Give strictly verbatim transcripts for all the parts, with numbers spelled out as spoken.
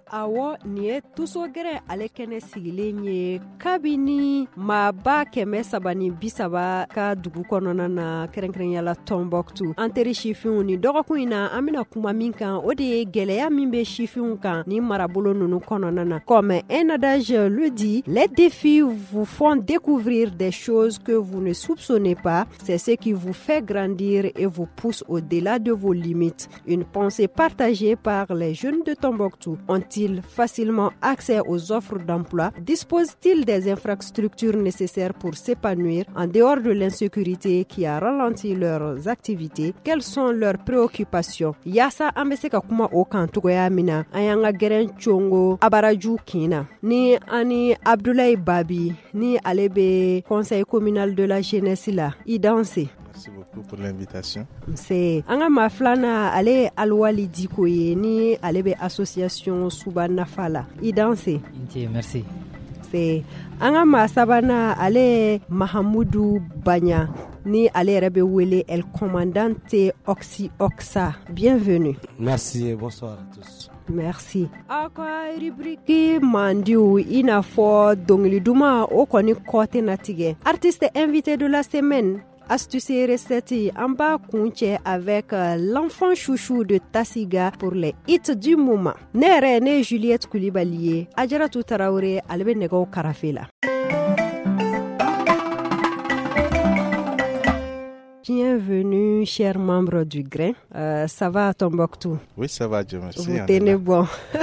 Awo ni ye tusogɛrɛ ale kɛnɛ sigilen ye kabini maaba kɛmɛ saba ni bisaba ka dugu kɔnɔna na kɛrɛnkɛrɛnyala Tombouctou. An teri sifinw ni dɔgɔkun in na an bena kuma min kan o de ye gwɛlɛya min be sifinw kan ni marabolo nunu kɔnɔna na. Comme un adage le dit, les défis vous font découvrir des choses que vous ne soupçonnez pas. C'est ce qui vous fait grandir et vous pousse au-delà de vos limites. Une pensée partagée par les jeunes de Tombouctou. Ont-ils facilement accès aux offres d'emploi? Disposent-ils des infrastructures nécessaires pour s'épanouir en dehors de l'insécurité qui a ralenti leurs activités? Quelles sont leurs préoccupations? Yasa ambeseka kuma okan togoya mina ayanga geren chongo abaraju kina ni ani Abdoulaye Babi ni alebe conseil communal de la jeunesse la idanse. Merci beaucoup pour l'invitation. C'est anga maflana ale alwali dikoye ni alebe association Subana Fala idanse. Merci. C'est anga masabana ale Mahamoudou Banya ni ale rebe wele el commandante Oxy Oxa. Bienvenue. Merci et bonsoir à tous. Merci. Aka rubrique mandiou inafo dongli duma o koni kote natige. Artiste invité de la semaine. Astuce et recettes en bas kunche avec l'enfant chouchou de Tassiga pour les hits du moment. Nere ne Juliette Koulibaly, Adjaratou Traoré, Albe Nego Karafela. Bienvenue, chers membres du Grain. Euh, ça va à Tombouctou? Oui, ça va, Dieu merci. Vous tenez bon.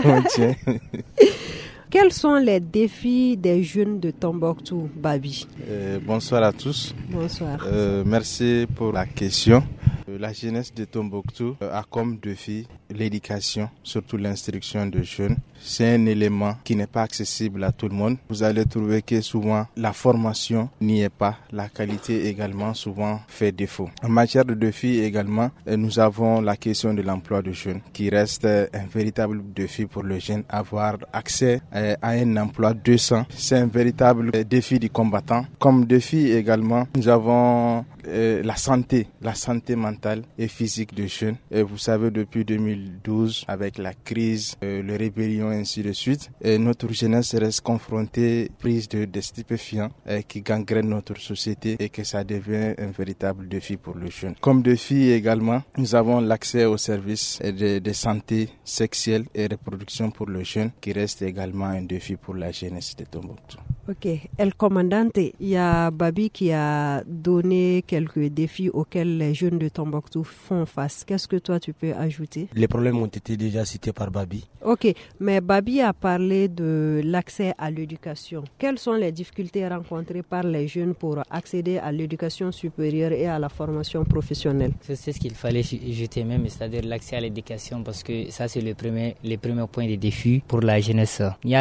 Quels sont les défis des jeunes de Tombouctou, Babi? euh, Bonsoir à tous. Bonsoir. Euh, merci pour la question. La jeunesse de Tombouctou a comme défi l'éducation, surtout l'instruction de jeunes. C'est un élément qui n'est pas accessible à tout le monde. Vous allez trouver que souvent la formation n'y est pas, la qualité également souvent fait défaut. En matière de défi également, nous avons la question de l'emploi de jeunes qui reste un véritable défi pour le jeune. Avoir accès à un emploi décent, c'est un véritable défi du combattant. Comme défi également, nous avons euh, la santé, la santé mentale et physique des jeunes. Et vous savez, depuis deux mille douze, avec la crise, euh, le rébellion et ainsi de suite, et notre jeunesse reste confrontée, prise de, de stupéfiants euh, qui gangrènent notre société et que ça devient un véritable défi pour le jeune. Comme défi également, nous avons l'accès aux services de, de santé sexuelle et reproduction pour le jeune qui reste également un défi pour la jeunesse de Tombouctou. Ok. El Commandante, il y a Babi qui a donné quelques défis auxquels les jeunes de Tombouctou font face. Qu'est-ce que toi tu peux ajouter? Les problèmes ont été déjà cités par Babi. Ok, mais Babi a parlé de l'accès à l'éducation. Quelles sont les difficultés rencontrées par les jeunes pour accéder à l'éducation supérieure et à la formation professionnelle? C'est ce qu'il fallait jeter même, c'est-à-dire l'accès à l'éducation, parce que ça c'est le premier, le premier point de défi pour la jeunesse.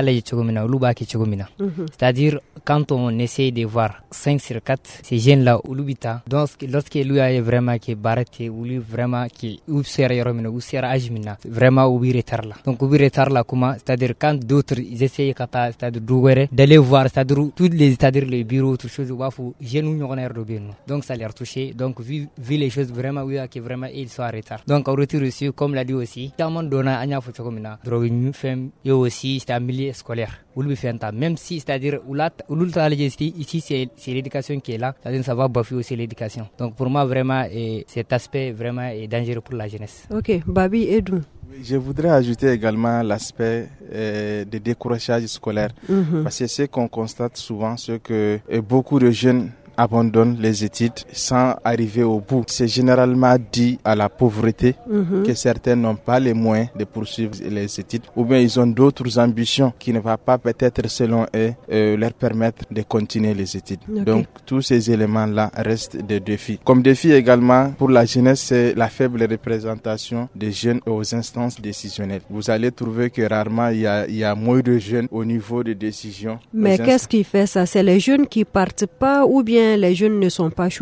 C'est-à-dire quand on essaie de voir cinq sur quatre, ces jeunes-là, donc lorsqu'il lui a vraiment qui barrette ou lui vraiment qui ou sérieux ou sérieux ajmina vraiment ou retard là. Donc ou retard là comment, c'est-à-dire quand d'autres ils essayent kata, c'est-à-dire d'ouvrir d'aller voir, c'est-à-dire tous les, c'est-à-dire les bureaux, toutes choses wafu jeunes nous on est rebelle. Donc ça les a touché. Donc vu, vu les choses vraiment oui qui vraiment ils sont en retard. Donc en retour aussi comme l'a dit aussi, tellement donna anya faut comme drogue une femme et aussi c'est un milieu scolaire. Même si c'est-à-dire ici c'est, c'est l'éducation qui est là, c'est-à-dire ça va bafouer aussi l'éducation. Donc pour moi vraiment et cet aspect vraiment est dangereux pour la jeunesse. Ok, Babi Edou. Je voudrais ajouter également l'aspect euh, de décrochage scolaire. Mm-hmm. Parce que ce qu'on constate souvent, c'est que euh, beaucoup de jeunes abandonnent les études sans arriver au bout. C'est généralement dû à la pauvreté, mm-hmm. que certains n'ont pas les moyens de poursuivre les études, ou bien ils ont d'autres ambitions qui ne vont pas peut-être selon eux euh, leur permettre de continuer les études. Okay. Donc tous ces éléments-là restent des défis. Comme défi également pour la jeunesse, c'est la faible représentation des jeunes aux instances décisionnelles. Vous allez trouver que rarement il y a, il y a moins de jeunes au niveau des décisions. Mais qu'est-ce qui fait ça? C'est les jeunes qui partent pas ou bien les jeunes ne sont pas choisis?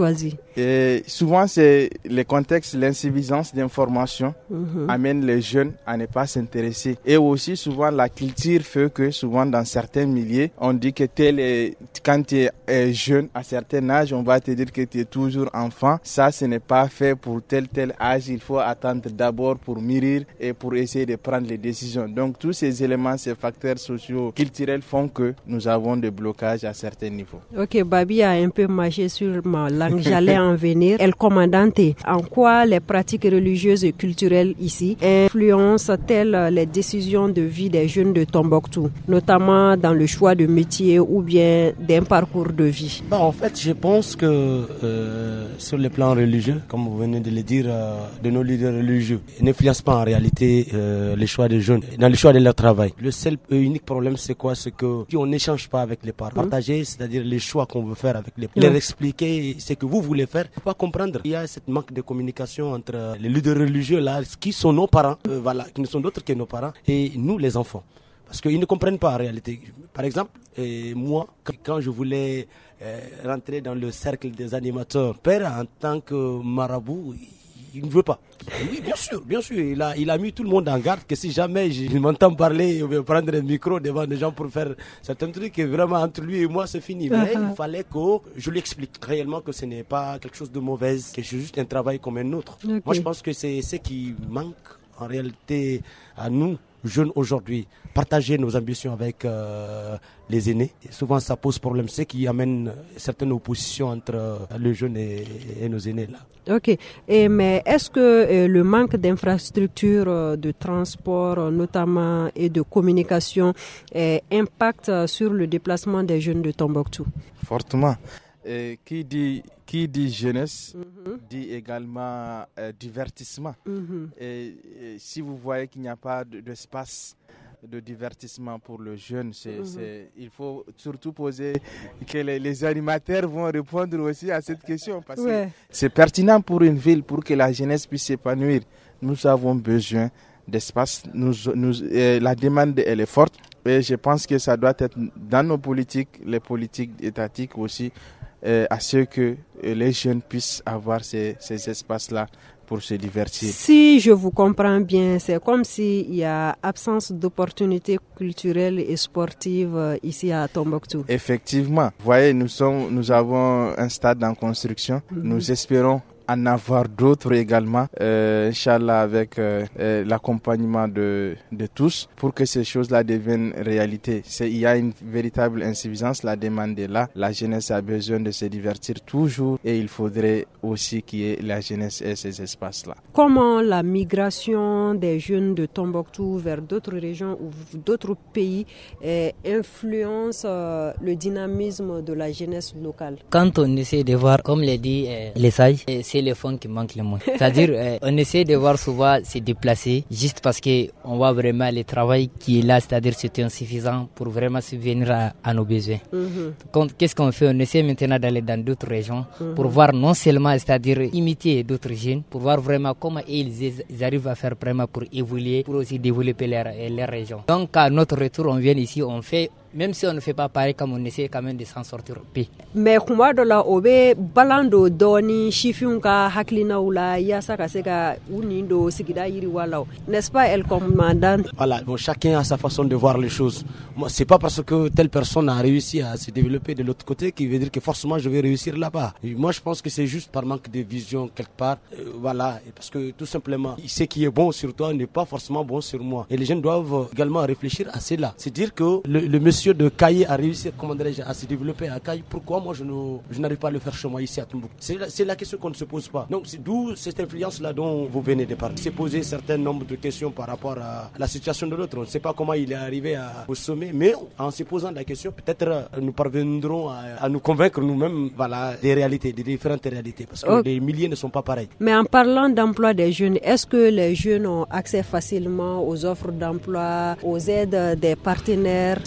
Et souvent, c'est le contexte, l'insuffisance d'information mm-hmm. amène les jeunes à ne pas s'intéresser. Et aussi, souvent, la culture fait que souvent, dans certains milieux, on dit que tel est, quand tu es jeune, à certain âge, on va te dire que tu es toujours enfant. Ça, ce n'est pas fait pour tel, tel âge. Il faut attendre d'abord pour mûrir et pour essayer de prendre les décisions. Donc, tous ces éléments, ces facteurs sociaux, culturels font que nous avons des blocages à certains niveaux. Ok, Babi a un peu marché sur ma langue. J'allais en venir. El Commandante, en quoi les pratiques religieuses et culturelles ici influencent-elles les décisions de vie des jeunes de Tombouctou, notamment dans le choix de métier ou bien d'un parcours de vie? Bah, en fait, je pense que euh, sur le plan religieux, comme vous venez de le dire, euh, de nos leaders religieux, ils n'influencent pas en réalité euh, les choix des jeunes, dans le choix de leur travail. Le seul et unique problème, c'est quoi? C'est que si on n'échange pas avec les parents, mmh. partager, c'est-à-dire les choix qu'on veut faire avec les parents, mmh. leur expliquer ce que vous voulez faire, faut pas comprendre. Il y a cette manque de communication entre les leaders religieux là, qui sont nos parents, euh, voilà, qui ne sont d'autres que nos parents, et nous les enfants. Parce qu'ils ne comprennent pas en réalité. Par exemple, euh, moi, quand je voulais euh, rentrer dans le cercle des animateurs, père en tant que marabout, il ne veut pas. Oui, bien sûr, bien sûr. Il a, il a mis tout le monde en garde que si jamais je m'entends parler, ou bien prendre un micro devant des gens pour faire certains trucs, et vraiment entre lui et moi, c'est fini. Mais uh-huh. il fallait que je lui explique réellement que ce n'est pas quelque chose de mauvais, que c'est juste un travail comme un autre. Okay. Moi, je pense que c'est ce qui manque en réalité à nous, jeunes aujourd'hui. Partager nos ambitions avec euh, les aînés. Et souvent, ça pose problème. C'est ce qui amène certaines oppositions entre euh, les jeunes et, et nos aînés là. Ok. Et, mais est-ce que euh, le manque d'infrastructures euh, de transport, euh, notamment, et de communication, euh, impacte sur le déplacement des jeunes de Tombouctou? Fortement. Et qui dit qui dit jeunesse mm-hmm. dit également euh, divertissement. Mm-hmm. Et, et si vous voyez qu'il n'y a pas de, d'espace de divertissement pour le jeune, c'est, mm-hmm. c'est, il faut surtout poser que les, les animateurs vont répondre aussi à cette question parce ouais. que c'est pertinent pour une ville, pour que la jeunesse puisse s'épanouir. Nous avons besoin d'espace. Nous, nous, euh, la demande elle est forte et je pense que ça doit être dans nos politiques, les politiques étatiques aussi, euh, à ce que euh, les jeunes puissent avoir ces, ces espaces-là pour se divertir. Si je vous comprends bien, c'est comme s'il y a absence d'opportunités culturelles et sportives ici à Tombouctou. Effectivement. Vous voyez, nous, sommes, nous avons un stade en construction. Mm-hmm. Nous espérons en avoir d'autres également, euh, Inch'Allah, avec euh, euh, l'accompagnement de, de tous pour que ces choses-là deviennent réalité. C'est, il y a une véritable insuffisance, la demande est là. La jeunesse a besoin de se divertir toujours et il faudrait aussi qu'il y ait la jeunesse et ces espaces-là. Comment la migration des jeunes de Tombouctou vers d'autres régions ou d'autres pays euh, influence euh, le dynamisme de la jeunesse locale? Quand on essaie de voir, comme l'a dit euh, les sages, c'est les fonds qui manquent le moins. C'est-à-dire, euh, on essaie de voir souvent se déplacer juste parce que on voit vraiment le travail qui est là, c'est-à-dire c'est insuffisant pour vraiment subvenir à, à nos besoins. Mm-hmm. Qu'est-ce qu'on fait? On essaie maintenant d'aller dans d'autres régions mm-hmm. pour voir non seulement, c'est-à-dire imiter d'autres jeunes, pour voir vraiment comment ils, ils arrivent à faire vraiment pour évoluer, pour aussi développer leur, leur région. Donc, à notre retour, on vient ici, on fait même si on ne fait pas pareil, comme on essaie quand même de s'en sortir au pays. Mais kuma do la obe balando doni shifunka haklina ula yasa kaseka unindo sigida yiri wala. N'est-ce pas, El Commandante? Voilà, bon, chacun a sa façon de voir les choses. Moi, c'est pas parce que telle personne a réussi à se développer de l'autre côté qui veut dire que forcément je vais réussir là-bas. Et moi, je pense que c'est juste par manque de vision quelque part. Euh, voilà, parce que tout simplement, ce qui est bon sur toi n'est pas forcément bon sur moi. Et les jeunes doivent également réfléchir à cela. C'est dire que le, le monsieur de Kaye a réussi, comment dirais-je, à se développer à Kaye. Pourquoi moi je, ne, je n'arrive pas à le faire chez moi ici à Tombouctou? C'est la, c'est la question qu'on ne se pose pas. Donc c'est d'où cette influence-là dont vous venez de parler. C'est poser un certain nombre de questions par rapport à la situation de l'autre. On ne sait pas comment il est arrivé à, au sommet, mais en se posant la question, peut-être nous parviendrons à, à nous convaincre nous-mêmes, voilà, des réalités, des différentes réalités, parce que oh. les milliers ne sont pas pareils. Mais en parlant d'emploi des jeunes, est-ce que les jeunes ont accès facilement aux offres d'emploi, aux aides des partenaires? Ça,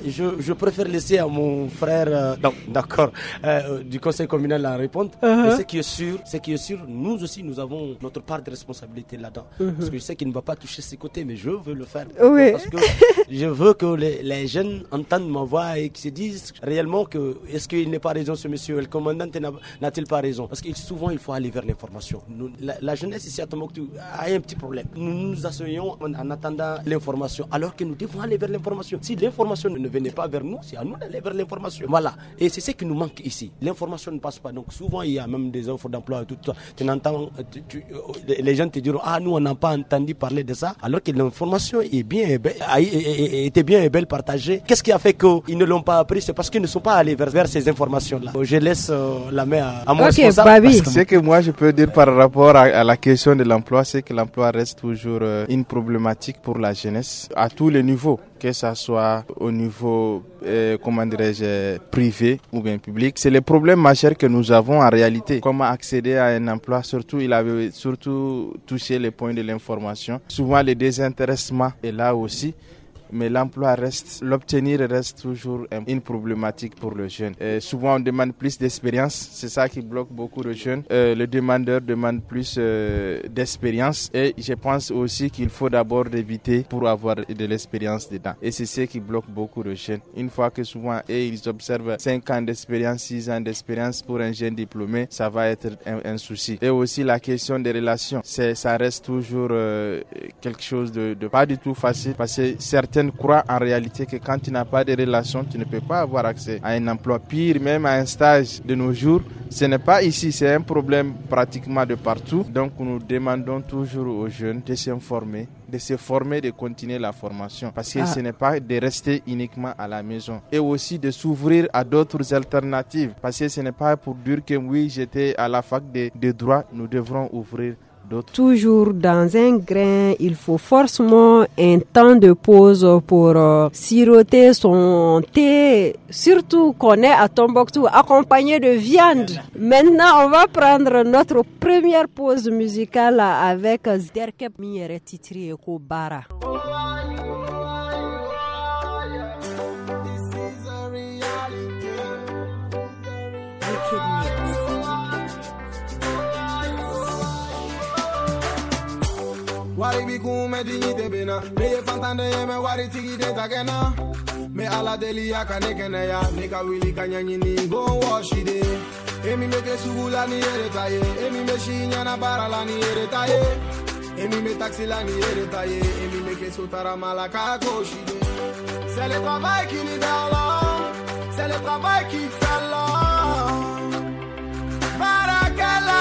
je, je préfère laisser à mon frère, euh, non, d'accord, euh, du conseil communal la répondre. Uh-huh. Mais ce qui est sûr, ce qui est sûr, nous aussi, nous avons notre part de responsabilité là-dedans. Uh-huh. Parce que je sais qu'il ne va pas toucher ses côtés, mais je veux le faire. Oui. Parce que je veux que les, les jeunes entendent ma voix et qu'ils se disent réellement que est-ce qu'il n'est pas raison ce monsieur, le commandant n'a-t-il pas raison? Parce que souvent, il faut aller vers l'information. Nous, la, la jeunesse ici à Tombouctou a un petit problème. Nous nous asseyons en, en attendant l'information, alors que nous devons aller vers l'information. Si l'information ne venait pas vers nous, c'est à nous d'aller vers l'information. Voilà. Et c'est ce qui nous manque ici. L'information ne passe pas. Donc souvent, il y a même des offres d'emploi et tout. Tu n'entends, tu, tu, les gens te diront, ah, nous, on n'a pas entendu parler de ça, alors que l'information est bien et belle, a, était bien et belle partagée. Qu'est-ce qui a fait qu'ils ne l'ont pas appris? C'est parce qu'ils ne sont pas allés vers, vers ces informations-là. Je laisse euh, la main à, à mon okay, responsable. Babi. Ce que moi, je peux dire par rapport à, à la question de l'emploi, c'est que l'emploi reste toujours euh, une problématique pour la jeunesse à tous les niveaux, que ce soit au niveau, euh, comment dirais-je, privé ou bien public. C'est le problème majeur que nous avons en réalité. Comment accéder à un emploi, surtout, il avait surtout touché les points de l'information. Souvent, le désintéressement est là aussi. Mais l'emploi reste, l'obtenir reste toujours une problématique pour le jeune. Et souvent, on demande plus d'expérience. C'est ça qui bloque beaucoup de jeunes. Euh, le demandeur demande plus euh, d'expérience. Et je pense aussi qu'il faut d'abord éviter pour avoir de l'expérience dedans. Et c'est ce qui bloque beaucoup de jeunes. Une fois que souvent, et ils observent cinq ans d'expérience, six ans d'expérience pour un jeune diplômé, ça va être un, un souci. Et aussi la question des relations. C'est, ça reste toujours euh, quelque chose de, de pas du tout facile parce que certaines croient en réalité que quand tu n'as pas de relation, tu ne peux pas avoir accès à un emploi. Pire, même à un stage de nos jours, ce n'est pas ici, c'est un problème pratiquement de partout. Donc nous demandons toujours aux jeunes de s'informer, de se former, de continuer la formation. Parce que ah. ce n'est pas de rester uniquement à la maison. Et aussi de s'ouvrir à d'autres alternatives. Parce que ce n'est pas pour dire que oui, j'étais à la fac de, de droit, nous devrons ouvrir d'autres. Toujours dans un grain, il faut forcément un temps de pause pour euh, siroter son thé, surtout qu'on est à Tombouctou accompagné de viande. Maintenant, on va prendre notre première pause musicale avec Zderkep Miere Titri Eko Bara. Wari bi kume dignité bena Neye fantande yeme wari tigi de takena Me ala deli ya kanekene ya Nika wili kanyanyi ni go washide Emi meke sugula ni ere taye Emi me shinyana barala ni ere taye Emi me taxi la ni ere taye Emi meke sotara malaka koshide C'est le travail qui libère l'homme C'est le travail qui fait l'homme Barakala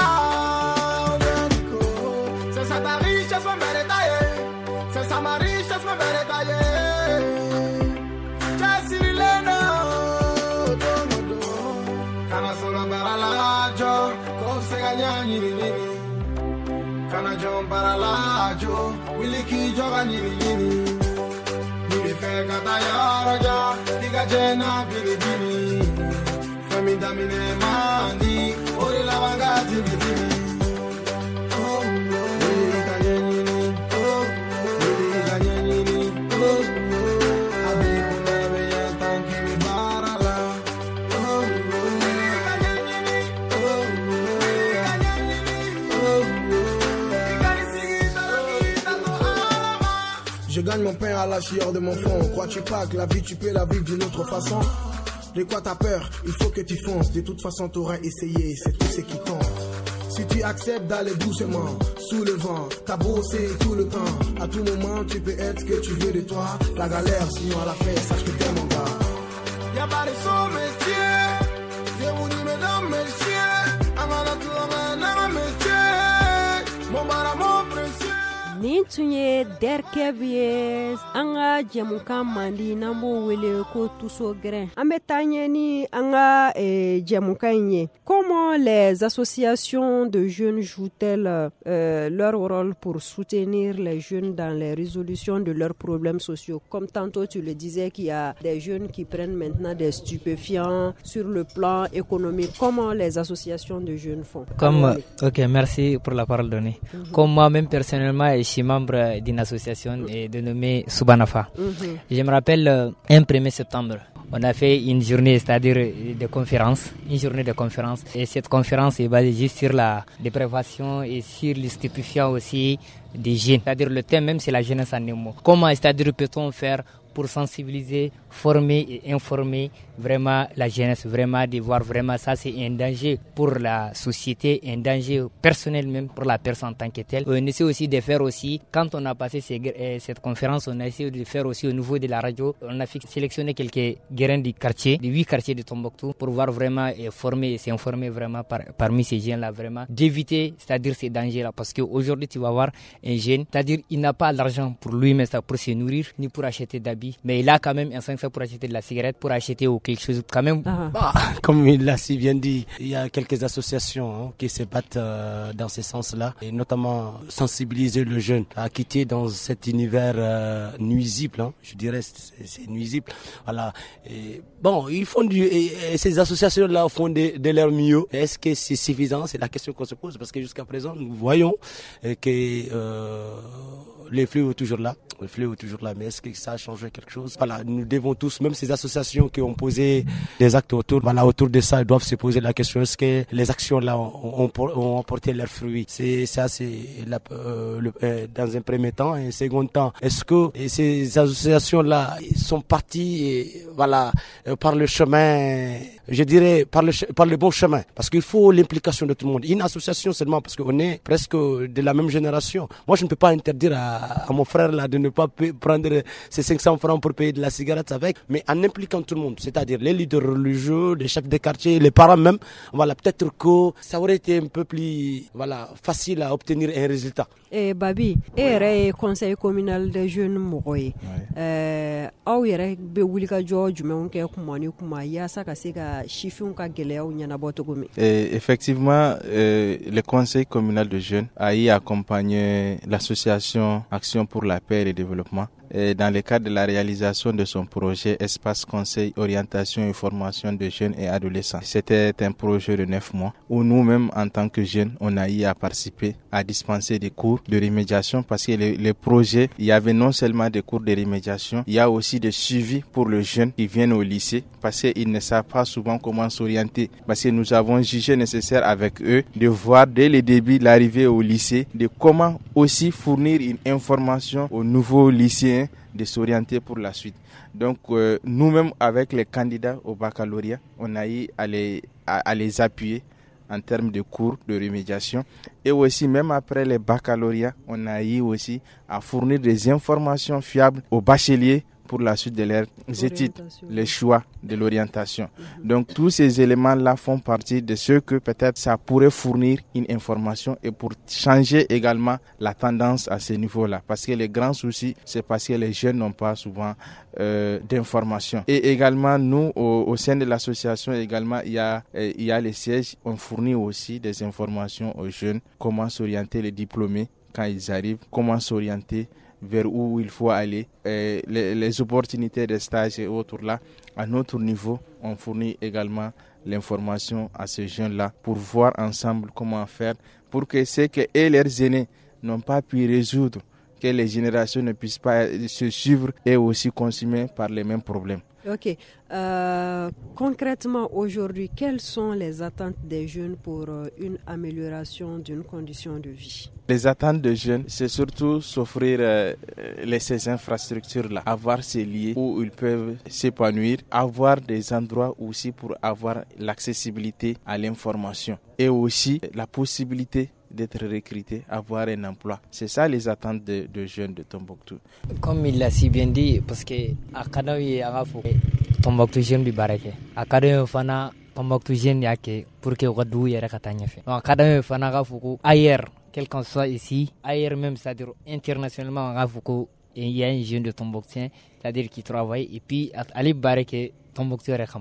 C'est ça ta richesse me méritaille C'est ça ma richesse me méritaille Chassi lena Domodo Kana sola baralajo Kose ganyani nini Kana jom baralajo Wiliki joga nini nini Nini feka tayaraja Tiga jena bini bini Femi damine mandi Ori la wangati bini Je gagne mon pain à la chieur de mon front. Crois-tu pas que la vie tu peux la vivre d'une autre façon? De quoi t'as peur? Il faut que tu fonces. De toute façon t'auras essayé, c'est tout ce qui compte. Si tu acceptes d'aller doucement, sous le vent, t'as bossé tout le temps. À tout moment tu peux être ce que tu veux de toi. La galère sinon à la fin, sache que t'es mon gars. Y'a pas de son métier. Je vous dis mesdames, messieurs, amana tout amana métier. Mon bara mon précieux. Nin tun ye Derkep ye an ka jɛmukan mandi n'an b'o wele ko tuso gɛrɛn. An bɛ taa ɲɛ ni an ka eh, jɛmukan in ye. Comment les associations de jeunes jouent-elles euh, leur rôle pour soutenir les jeunes dans les résolutions de leurs problèmes sociaux? Comme tantôt tu le disais qu'il y a des jeunes qui prennent maintenant des stupéfiants sur le plan économique. Comment les associations de jeunes font? Comme, ok, merci pour la parole donnée. Mm-hmm. Comme moi-même personnellement et Shima, membre d'une association dénommée Subanafa. Mm-hmm. Je me rappelle euh, un premier septembre. On a fait une journée, c'est-à-dire de conférence, une journée de conférence. Et cette conférence est basée juste sur la déprévation et sur les stupéfiants aussi des jeunes. C'est-à-dire le thème même, c'est la jeunesse en un mot. Comment, c'est-à-dire, peut-on faire pour sensibiliser, former et informer vraiment la jeunesse, vraiment de voir vraiment ça, c'est un danger pour la société, un danger personnel même pour la personne en tant que telle. On essaie aussi de faire aussi, quand on a passé ces, euh, cette conférence, on a essayé de faire aussi au niveau de la radio, on a sélectionné quelques grains du quartier, de huit quartiers de Tombouctou, pour voir vraiment et former et s'informer vraiment par, parmi ces jeunes-là, vraiment, d'éviter, c'est-à-dire ces dangers-là, parce qu'aujourd'hui, tu vas voir un jeune, c'est-à-dire il n'a pas l'argent pour lui-même, pour se nourrir, ni pour acheter d'habits, mais il a quand même un cinq cents pour acheter de la cigarette, pour acheter ou quelque chose quand même. Uh-huh. Bah, comme il l'a si bien dit, il y a quelques associations hein, qui se battent euh, dans ce sens-là, et notamment sensibiliser le jeune à quitter dans cet univers euh, nuisible, hein, je dirais c'est, c'est nuisible. Voilà. Et, bon, ils font du, et, et ces associations-là font de, de leur mieux. Est-ce que c'est suffisant? C'est la question qu'on se pose, parce que jusqu'à présent, nous voyons euh, que euh, les fléaux sont toujours là. Le fléau est toujours là, mais est-ce que ça a changé quelque chose? Voilà, nous devons tous, même ces associations qui ont posé des actes autour, voilà, autour de ça, ils doivent se poser la question, est-ce que les actions là ont, ont, ont apporté leurs fruits? C'est ça, c'est la, euh, le, euh, dans un premier temps. Et un second temps, est-ce que ces associations là sont parties, et, voilà, euh, par le chemin, je dirais, par le, par le bon chemin? Parce qu'il faut l'implication de tout le monde. Une association seulement, parce qu'on est presque de la même génération. Moi, je ne peux pas interdire à, à mon frère là de ne pas prendre ces cinq cents francs pour payer de la cigarette avec, mais en impliquant tout le monde, c'est-à-dire les leaders religieux, les chefs de quartier, les parents même, voilà, peut-être que ça aurait été un peu plus, voilà, facile à obtenir un résultat. Et Babi, et conseil communal des jeunes mourés, euh, aw yɛrɛ bɛ wuli ka jɔ jumɛnw kɛ kuma ni kuma yaasa ka se ka sifinw ka gɛlɛyaw ɲɛnabɔ cogo min? Effectivement, euh, le conseil communal de jeunes a y accompagné l'association Action pour la paix et le développement et dans le cadre de la réalisation de son projet Espace Conseil, Orientation et Formation de jeunes et adolescents. C'était un projet de neuf mois où nous-mêmes, en tant que jeunes, on a eu à participer, à dispenser des cours de remédiation, parce que le, le projet, il y avait non seulement des cours de remédiation, il y a aussi des suivis pour les jeunes qui viennent au lycée, parce qu'ils ne savent pas souvent comment s'orienter. Parce que nous avons jugé nécessaire avec eux de voir dès le début l'arrivée au lycée, de comment aussi fournir une information aux nouveaux lycéens de s'orienter pour la suite. Donc euh, nous-mêmes, avec les candidats au baccalauréat, on a eu à les, à, à les appuyer en termes de cours de remédiation. Et aussi, même après les baccalauréats, on a eu aussi à fournir des informations fiables aux bacheliers pour la suite de leurs études, les choix de l'orientation. Mm-hmm. Donc tous ces éléments-là font partie de ce que peut-être ça pourrait fournir une information et pour changer également la tendance à ce niveau-là. Parce que les grands soucis, c'est parce que les jeunes n'ont pas souvent euh, d'informations. Et également, nous, au, au sein de l'association, également, il y a, il y a les sièges, on fournit aussi des informations aux jeunes, comment s'orienter les diplômés quand ils arrivent, comment s'orienter vers où il faut aller, et les, les opportunités de stage et autres là. À notre niveau, on fournit également l'information à ces jeunes-là pour voir ensemble comment faire pour que ce que et leurs aînés n'ont pas pu résoudre, que les générations ne puissent pas se suivre et aussi consommer par les mêmes problèmes. Ok. Euh, concrètement, aujourd'hui, quelles sont les attentes des jeunes pour euh, une amélioration d'une condition de vie? Les attentes des jeunes, c'est surtout s'offrir euh, les, ces infrastructures-là, avoir ces lieux où ils peuvent s'épanouir, avoir des endroits aussi pour avoir l'accessibilité à l'information et aussi la possibilité d'être recruté, avoir un emploi. C'est ça les attentes de, de jeunes de Tombouctou. Comme il l'a si bien dit, parce que à Kadawi Arafo, Tombouctou jeune bi barake. À Kadawi fana Tombouctou jeune yake pour que Wadou yere katanya fait. Donc Kadawi fana Rafuku ailleurs, quel qu'on soit ici, ailleurs même, c'est-à-dire internationalement Rafuku, il y a un jeune de Tombouctien, c'est-à-dire qui travaille et puis Ali barake Tombouctou rekama.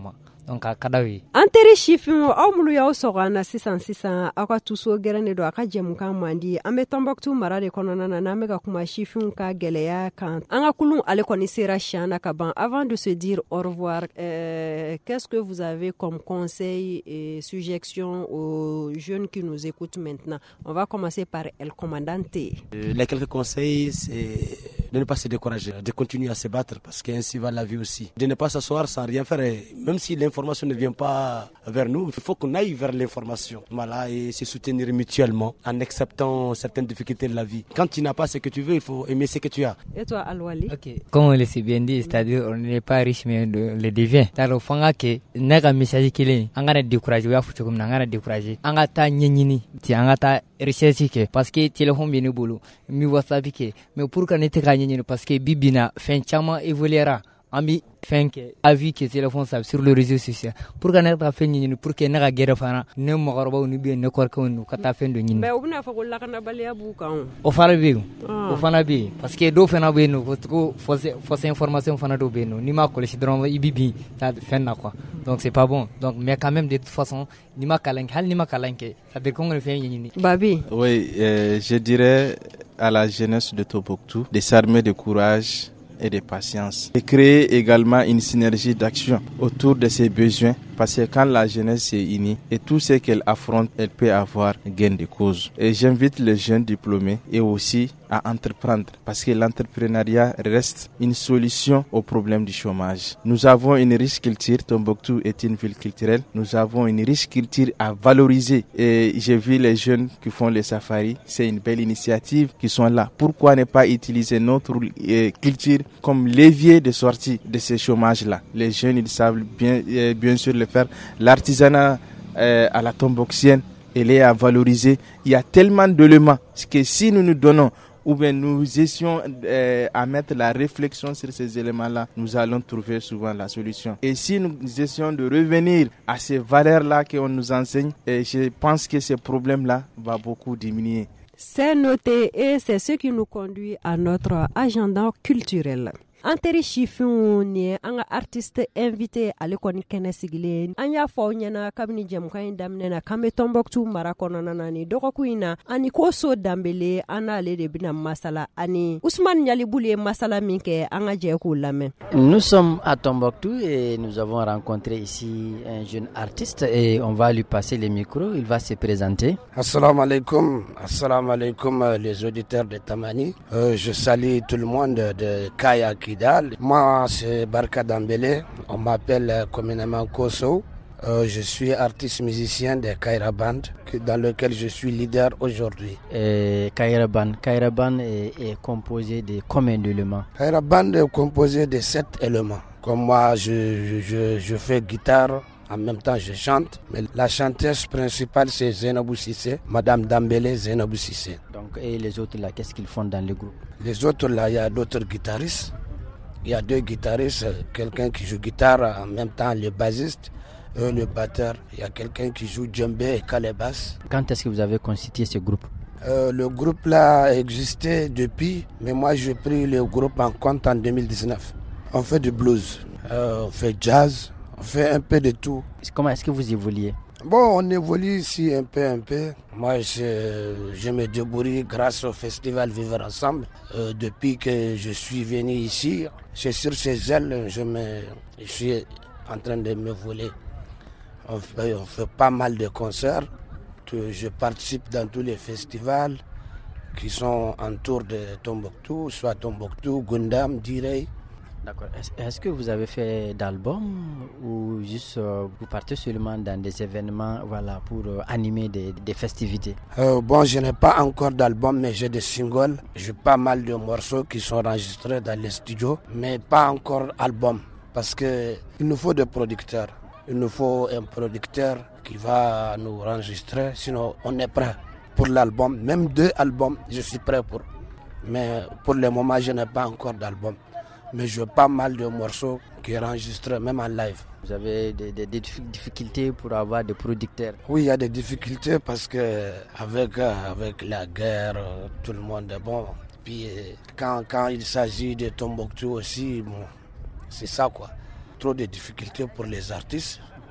donc a kadawi an teri shifin aw mulu yaw sɔgɔna sisan sisan aw ka tuso gɛrɛnnen don a ka jɛmukan mandi an bɛ Tombouctou mara de kɔnɔna na n'an bɛ ka kuma shifin ka gɛlɛya kan an ka kulun ale kɔni sera siyan na ka ban. Avant de se dire au revoir, euh, qu'est-ce que vous avez comme conseil et suggestion aux jeunes qui nous écoutent maintenant? On va commencer par El Commandante. Euh, les quelques conseils, c'est de ne pas se décourager, de continuer à se battre parce qu'ainsi va la vie aussi. De ne pas s'asseoir sans rien faire. Et même si l'information ne vient pas vers nous, il faut qu'on aille vers l'information. Voilà, et se soutenir mutuellement en acceptant certaines difficultés de la vie. Quand tu n'as pas ce que tu veux, il faut aimer ce que tu as. Et toi, Alwali? Ok, comme on le sait bien dit, c'est-à-dire on n'est pas riche mais on le devient. Alors fanga ke naga message kile, angana décourager ya fucho comme angana décourager. Anga ta nyenyini, ti anga ta recherche ke parce que téléphone bien bolo, mi WhatsApp ke, mais pour qu'on ait ka nyenyini parce que bibina fin chama évoluera. Ami fenke avis que téléphone ça sur le réseau social pour qu'on ait fait nyenyini pour que naga gere fana ne mogarba ni bien ne korka onu kata fin de nyenyini. Mais obuna fa ko la kana baliya bu kan. O fara be o fana be parce que do fana be no ko fausse fausse information fana do be no ni ma ko le sidron ibibi ta fin na quoi. Donc c'est pas bon. Donc mais quand même de toute façon ni ma kalank hal ni ma kalanke ça de qu'on fait nyenyini. Babi. Oui, euh, je dirais à la jeunesse de Tombouctou de s'armer de courage et de patience. Et créer également une synergie d'action autour de ses besoins parce que quand la jeunesse est unie et tout ce qu'elle affronte, elle peut avoir gain de cause. Et j'invite les jeunes diplômés et aussi à entreprendre parce que l'entrepreneuriat reste une solution au problème du chômage. Nous avons une riche culture, Tombouctou est une ville culturelle, nous avons une riche culture à valoriser et j'ai vu les jeunes qui font les safaris, c'est une belle initiative qui sont là. Pourquoi ne pas utiliser notre euh, culture comme levier de sortie de ce chômage-là? Les jeunes, ils savent bien, euh, bien sûr le faire. L'artisanat euh, à la tombouctienne, elle est à valoriser. Il y a tellement d'éléments que si nous nous donnons ou bien nous essayons euh, à mettre la réflexion sur ces éléments-là, nous allons trouver souvent la solution. Et si nous essayons de revenir à ces valeurs-là qu'on nous enseigne, et je pense que ce problème-là va beaucoup diminuer. C'est noté et c'est ce qui nous conduit à notre agenda culturel. An teri shifin ne an ga artiste invité ale kɔni kɛnɛ sigilen an y'a fɔ aw ɲɛna kabini jɛmukan in daminɛ na k'an bɛ Tombouctou mara kɔnɔna na ni dɔgɔkun in na ani Koso Dambele an n'ale de bɛna masala ani Ousmane Ɲalibuli ye masala min kɛ an ka jɛ k'o lamɛn. Nous sommes à Tombouctou et nous avons rencontré ici un jeune artiste et on va lui passer le micro, il va se présenter. Assalamu alaikum, assalamu alaikum les auditeurs de Tamani. Euh, je salue tout le monde de Kaya Kidal. Moi c'est Barka Dambele, on m'appelle communément Koso. Euh, je suis artiste musicien de Kaira Band, dans lequel je suis leader aujourd'hui. Et Kaira Band, Kaira Band est, est composé de combien d'éléments? Kaira Band est composé de sept éléments. Comme moi, je, je, je fais guitare, en même temps je chante. Mais la chanteuse principale c'est Zainabou Sissé, Madame Dambele Zainabou Sissé. Donc, et les autres là, qu'est-ce qu'ils font dans le groupe? Les autres là, il y a d'autres guitaristes. Il y a deux guitaristes, quelqu'un qui joue guitare, en même temps le bassiste. Euh, le batteur, il y a quelqu'un qui joue djembé et calebasse. Quand est-ce que vous avez constitué ce groupe? euh, Le groupe là existait depuis, mais moi j'ai pris le groupe en compte en deux mille dix-neuf. On fait du blues, euh, on fait jazz, on fait un peu de tout. Comment est-ce que vous évoluez? Bon, on évolue ici un peu, un peu. Moi, je, je me débrouille grâce au festival Vivre Ensemble. Euh, depuis que je suis venu ici, c'est sur ces ailes, je, me, je suis en train de me voler. On fait, on fait pas mal de concerts. Je participe dans tous les festivals qui sont autour de Tombouctou, soit Tombouctou, Gundam, Direy. D'accord. Est-ce que vous avez fait d'albums ou juste euh, vous partez seulement dans des événements voilà, pour euh, animer des, des festivités? euh, Bon, je n'ai pas encore d'album, mais j'ai des singles. J'ai pas mal de morceaux qui sont enregistrés dans les studios, mais pas encore album. Parce qu'il nous faut des producteurs. Il nous faut un producteur qui va nous enregistrer, sinon on est prêt pour l'album. Même deux albums, je suis prêt pour. Mais pour le moment, je n'ai pas encore d'album. Mais j'ai pas mal de morceaux qui sont enregistrés, même en live. Vous avez des, des, des difficultés pour avoir des producteurs? Oui, il y a des difficultés parce que avec, avec la guerre, tout le monde est bon. Puis quand, quand il s'agit de Tombouctou aussi, bon, c'est ça quoi. Trop de difficultés pour les artistes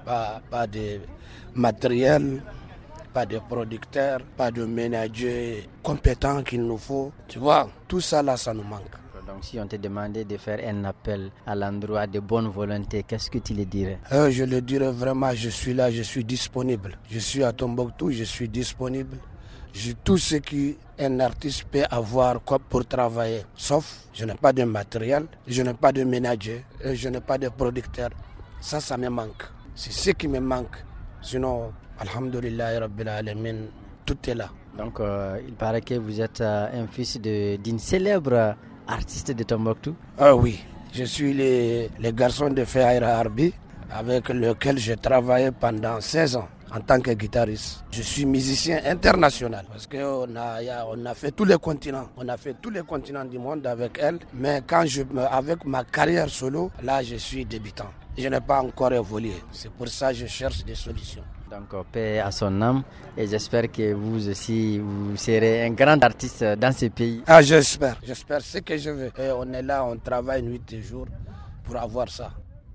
pas, pas de matériel, pas de producteurs, pas de ménagers compétents qu'il nous faut. Tu vois, tout ça là, ça nous manque. Donc si on te demandait de faire un appel à l'endroit de bonne volonté, qu'est-ce que tu le dirais? euh, Je le dirais vraiment, je suis là, je suis disponible. Je suis à Tombouctou, je suis disponible. J'ai tout ce qu'un artiste peut avoir pour travailler. Sauf, je n'ai pas de matériel, je n'ai pas de ménager, je n'ai pas de producteur. Ça, ça me manque. C'est ce qui me manque. Sinon, alhamdoulillahi rabbil alamin, tout est là. Donc, euh, il paraît que vous êtes euh, un fils de, d'une célèbre artiste de Tombouctou? Ah oui, je suis le, le garçon de Fehaira Harbi, avec lequel j'ai travaillé pendant seize ans. En tant que guitariste, je suis musicien international parce qu'on a, on a fait tous les continents, on a fait tous les continents du monde avec elle. Mais quand je, avec ma carrière solo, là je suis débutant. Je n'ai pas encore évolué. C'est pour ça que je cherche des solutions. Donc paix à son âme et j'espère que vous aussi vous serez un grand artiste dans ce pays. Ah j'espère, j'espère, c'est ce que je veux. Et on est là, on travaille nuit et jour pour avoir ça.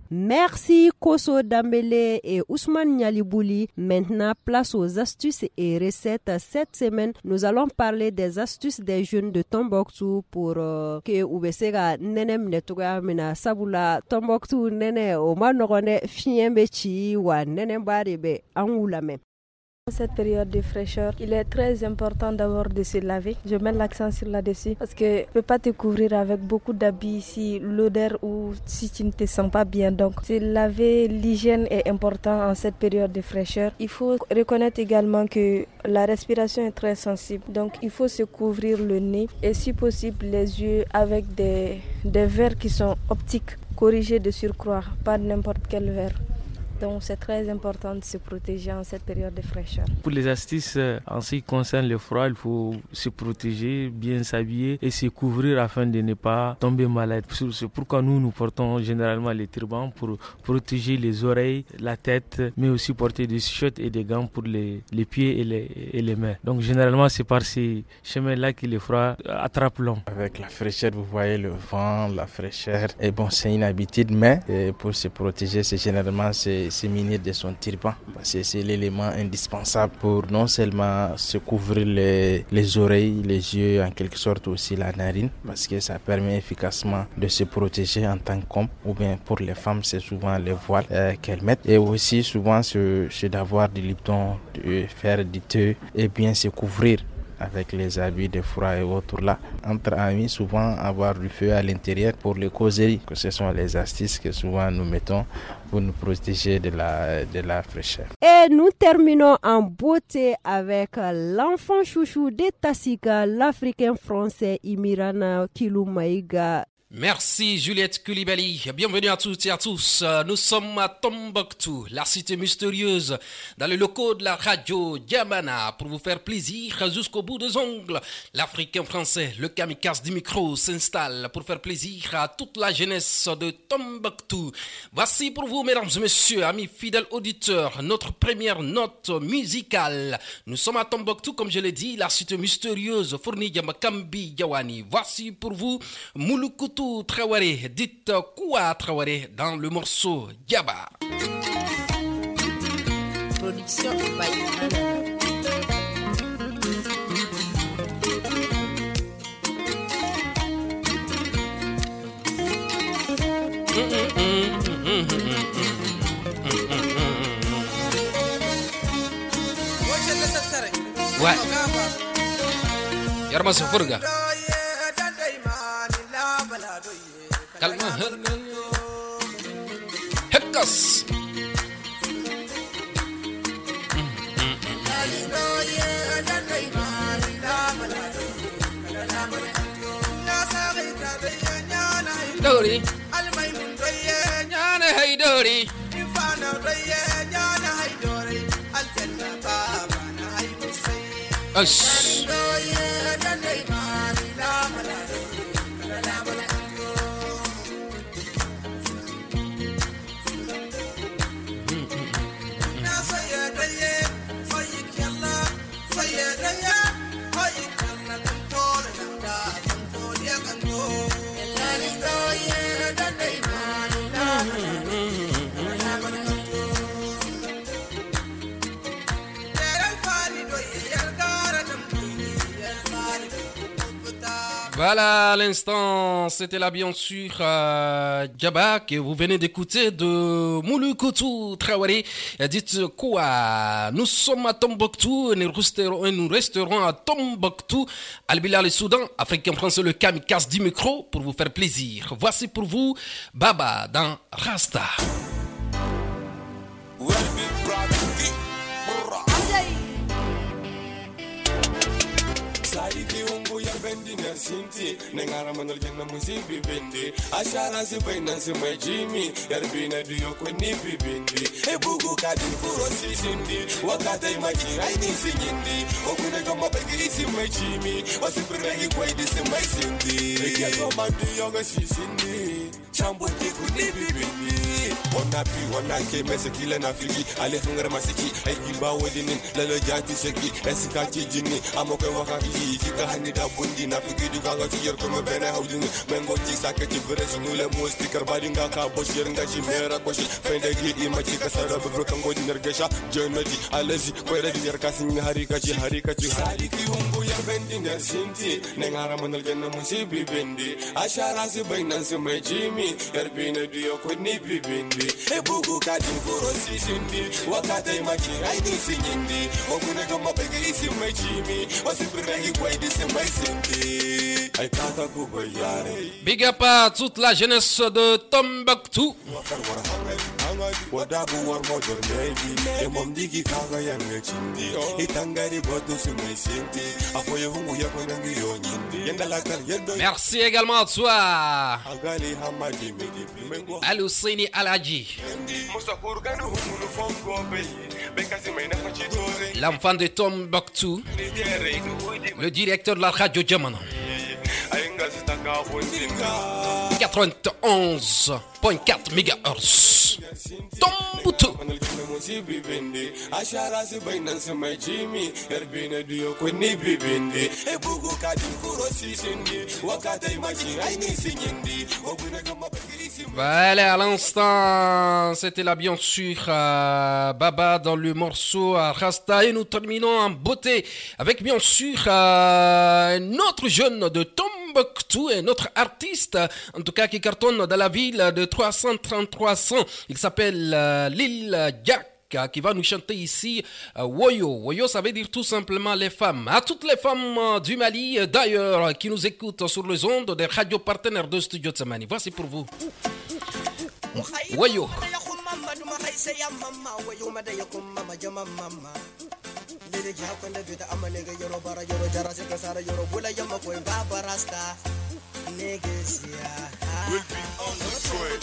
Merci Koso Dambele et Ousmane Nyalibouli. Maintenant, place aux astuces et recettes. Cette semaine, nous allons parler des astuces des jeunes de Tombouctou pour euh, que ubesega nenem netuga mena sabula Tombouctou nene o manogone fiembe chi wa nenem barebe anwulame. Cette période de fraîcheur, il est très important d'abord de se laver. Je mets l'accent sur là-dessus parce que tu ne peux pas te couvrir avec beaucoup d'habits si l'odeur ou si tu ne te sens pas bien. Donc, se laver, l'hygiène est important en cette période de fraîcheur. Il faut reconnaître également que la respiration est très sensible. Donc, il faut se couvrir le nez et si possible les yeux avec des, des verres qui sont optiques, corrigés de surcroît, pas n'importe quel verre. Donc c'est très important de se protéger en cette période de fraîcheur. Pour les astuces en ce qui concerne le froid, il faut se protéger, bien s'habiller et se couvrir afin de ne pas tomber malade. C'est pourquoi nous, nous portons généralement les turbans pour protéger les oreilles, la tête, mais aussi porter des t-shirts et des gants pour les, les pieds et les, et les mains. Donc généralement c'est par ces chemins-là que le froid attrape l'homme. Avec la fraîcheur, vous voyez le vent, la fraîcheur. Et bon, c'est une habitude, mais pour se protéger, c'est généralement c'est se munir de son turban parce que c'est l'élément indispensable pour non seulement se couvrir les, les oreilles, les yeux, en quelque sorte aussi la narine, parce que ça permet efficacement de se protéger en tant qu'homme, ou bien pour les femmes c'est souvent les voiles euh, qu'elles mettent, et aussi souvent c'est, c'est d'avoir du lipton, de faire du thé et bien se couvrir avec les habits de froid et autres là. Entre amis, souvent avoir du feu à l'intérieur pour les causeries, que ce sont les astuces que souvent nous mettons pour nous protéger de la, de la fraîcheur. Et nous terminons en beauté avec l'enfant chouchou de Tassika, l'Africain français Imirana Kiloumaïga. Merci Juliette Koulibaly, bienvenue à toutes et à tous. Nous sommes à Tombouctou, la cité mystérieuse, dans les locaux de la radio Diamana, pour vous faire plaisir jusqu'au bout des ongles. L'Africain français, le kamikaze du micro, s'installe pour faire plaisir à toute la jeunesse de Tombouctou. Voici pour vous, mesdames et messieurs, amis fidèles auditeurs, notre première note musicale. Nous sommes à Tombouctou, comme je l'ai dit, la cité mystérieuse, fournie Yamakambi Yawani. Voici pour vous, Mouloukou Traoré, dites quoi Traoré dans le morceau Yaba. Production by Ouais. Yarma Sofurga. Calma, Heckas. Dori, Yana hey Dori. Us. Voilà, à l'instant, c'était là bien sûr euh, Djaba que vous venez d'écouter de Moulukoutou Traoré. Dites quoi? Nous sommes à Tombouctou et nous resterons, et nous resterons à Tombouctou. Al-Bilal, le Soudan, Africain français, le kamikaze du micro pour vous faire plaisir. Voici pour vous Baba dans Rasta. Sinti nengara manol jenna musibi bindi ashara si finance my Jimmy yarbina dio kweni bibindi e bugu kadin kuro si sindi wakata imaji raini sinyindi okune kama begi si my Jimmy wasipiregi kwedi si my sindi ya kama dio si sindi chambu di kweni bibindi ona pi ona ke mesekile na figi ale ngara masiki ay giba wedinin lalo jati seki esika jini amoke wakati kika hanida bundi na figi du kanga ti yer kono bene hawdin mengo ti sakati vresu nule mo sticker badinga ka boshir ngaji mera koshi fende gi imaji ka sara bro kango dinergesha jonodi alezi kwere dinyer kasin harika ji harika ji saliki hungu yer bendi ner sinti nengara manal genna musibi bendi ashara si bainansi me jimi yer bine dio ko ni bibindi e bugu kadin kuro si sindi wakata imaji raini sinyindi okune kama bege isi me jimi wasipiregi kwedi si me sindi. Big up à toute la jeunesse de Tombouctou. Merci également à toi Al-Husseini Al-Hadji, l'enfant de Tombouctou, le directeur de la radio Jamana. quatre-vingt-onze virgule quatre mégahertz. Tombouctou. Voilà, à l'instant, c'était là bien sûr euh, Baba dans le morceau euh, Rasta, et nous terminons en beauté avec bien sûr euh, notre jeune de Tombouctou et notre artiste, en tout cas qui cartonne dans la ville de trois cent trente-trois cents. Il s'appelle euh, Lil Jack, qui va nous chanter ici euh, Woyo. Woyo, ça veut dire tout simplement les femmes. À toutes les femmes euh, du Mali, euh, d'ailleurs, qui nous écoutent sur les ondes des radios partenaires de Studio Tsamani. Voici pour vous Woyo. We'll be on the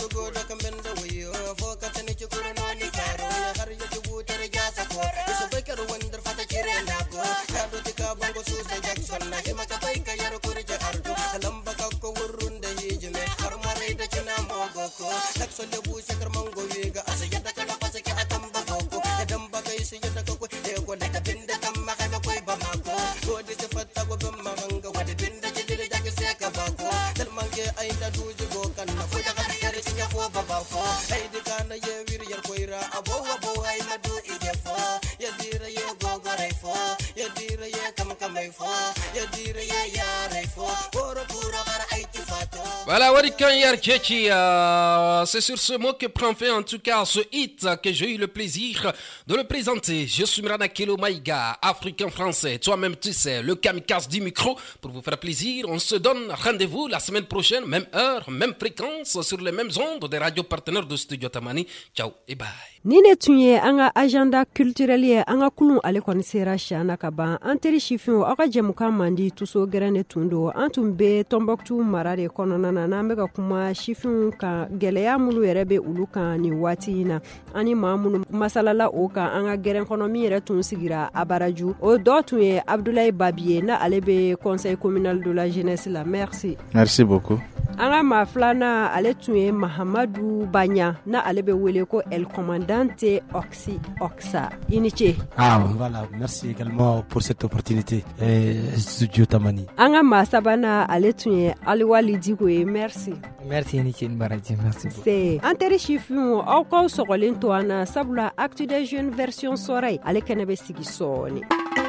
Voilà, Wadikan Yarkechi, euh, c'est sur ce mot que prend fin en tout cas ce hit que j'ai eu le plaisir de le présenter. Je suis Mrana Kelo Maïga, africain français, toi-même tu sais, le kamikaze du micro. Pour vous faire plaisir, on se donne rendez-vous la semaine prochaine, même heure, même fréquence, sur les mêmes ondes des radios partenaires de Studio Tamani. Ciao et bye. Nine tunye anga agenda culturel ye anga kulun ale kɔni sera shana ka ban an teri sifinw aw ka jɛmukan mandi tuso gɛrɛne tun do an tun be Tombouctou mara de kɔnɔna na n'an bɛ ka kuma sifinw kan gwɛlɛya minnu yɛrɛ be olu kan ni waati in na ani maa minnu masalala o kan an ka gɛrɛn kɔnɔ min yɛrɛ tun sigira Abaraju. O dɔ tun ye Abdoulaye Babiye na ale be conseil communal de la jeunesse la. Merci. Merci beaucoup. An ka maa filanan ale tun ye Mahamadu Banya na ale be wele ko El Commandante Oxy Oxa. Iniche. Ah voilà, merci également pour cette opportunité. Eh, Studio Tamani. Anga masabana ale tun ye Aliwali Diko ye. Merci. Merci Iniche Baraji, merci. C'est anteri chifun aw ka sɔgɔlen to an na sabula Actu des Jeunes version soreil ale kɛnɛ bɛ sigi sɔɔni.